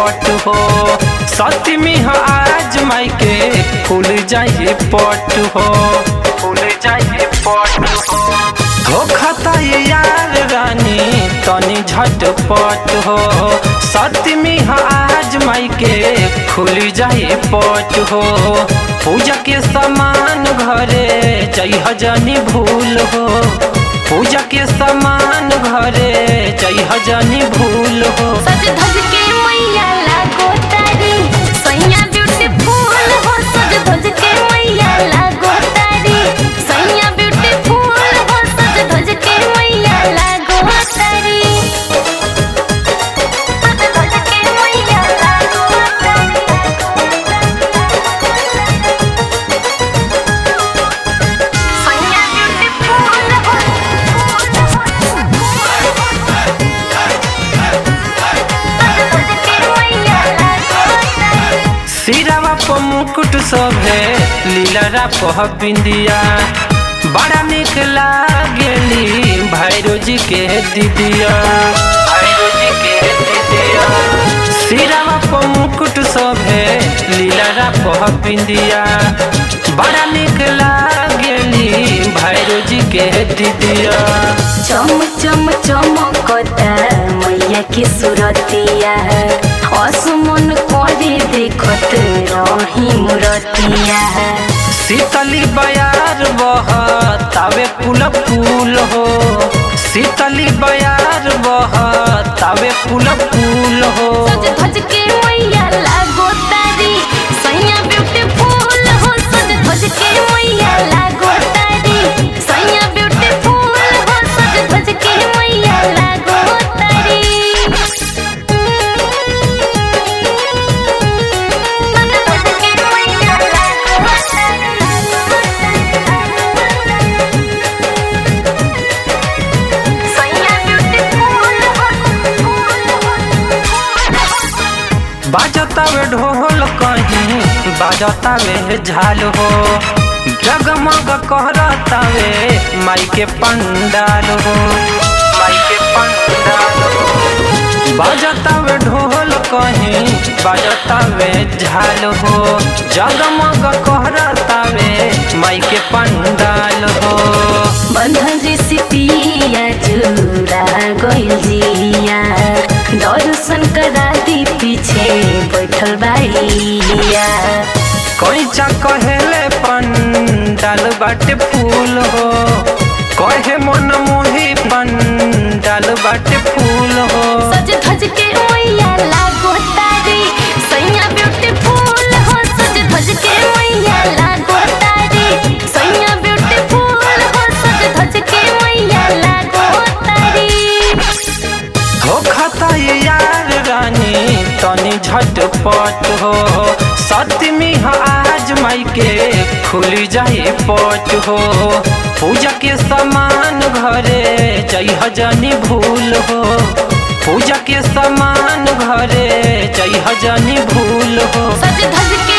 पट हो। सतमी हो आज माई के खुल जाए पट हो, खुल जाए पट हो खाता ये यार रानी तनी झटपट हो। सतमी हो आज माई के खुल जाए पट हो। पूजा के सामान घरे जइह जनी भूल हो, पूजा के सामान घरे जइह जनी भूल हो। सज धज के मैया लागो तारी सैया ब्यूटीफुल हो। सज धज के मैया लागो तारी सैया ब्यूटीफुल हो। सज धज के मैया लागो तारी, सज धज के मैया लागो तारी सैया ब्यूटीफुल हो। सिरावा प मुकुट शोभे लीलरा पह बिंदिया, बड़ा निक लागेली भैरो जी के दीदिया, भैरो जी के दीदिया। सिरावा प मुकुट शोभे लीलरा पह बिंदिया, बड़ा निक लागेली भैरो जी के दीदिया। चम चम चमकता मैया की सूरतिया, असमन करे देखत रही मूरतिया। शीतली बयार बहतावे फूल फूल हो, शीतली बयार बहतावे फूल फूल हो। सज धज के मैया लागो तारी सैया ब्यूटीफुल हो। सज धज के मैया लागो तारी सैया ब्यूटीफुल हो। सज धज के मैया लागो तारी, सज धज के मैया लागो तारी सैया ब्यूटीफुल हो। बाजतावे ढोल कहीं बाजतावे झाल हो, जगमग कहरतावे माई के पंडाल हो, माई के पंडाल हो। बाजतावे ढोल कहीं बाजतावे झाल हो, जगमग कहरतावे माई के पंडाल हो। बंधन रेसिपिया जुड़ा गइल जिया, दर्शन करा दी पीछे बैठल बाइया। कैचा कहेले पंडाल बाटे फूल हो, कहे मन मोही पंडाल बाटे फूल हो। सज धज के मैया लागो तारी सैया ब्यूटीफुल हो। सज धज के मैया लागो तारी सैया ब्यूटीफुल हो। सज धज के मैया लागो तारी, हो खाता ये यार रानी तनी झटपट हो। सतमी हो आज माई के खुल जाए पट हो। पूजा के सामान घरे जइह जनी भूल हो, पूजा के सामान घरे जइह जनी भूल हो। सज धज के